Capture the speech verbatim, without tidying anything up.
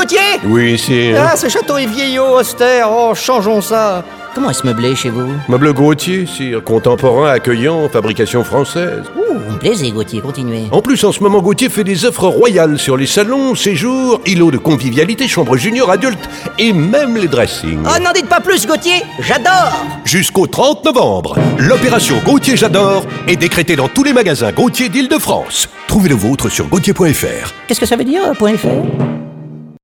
Gauthier? Oui, sire. Ah, ce château est vieillot, austère. Oh, changeons ça. Comment est-ce meublé chez vous? Meuble Gauthier, sire. Contemporain, accueillant, fabrication française. Ouh, vous me plaisez, Gauthier, continuez. En plus, en ce moment, Gauthier fait des offres royales sur les salons, séjours, îlots de convivialité, chambres juniors, adultes et même les dressings. Oh, n'en dites pas plus, Gauthier. J'adore. Jusqu'au trente novembre, l'opération Gauthier J'adore est décrétée dans tous les magasins Gauthier d'Île-de-France. Trouvez le vôtre sur gauthier point f r. Qu'est-ce que ça veut dire, point .fr?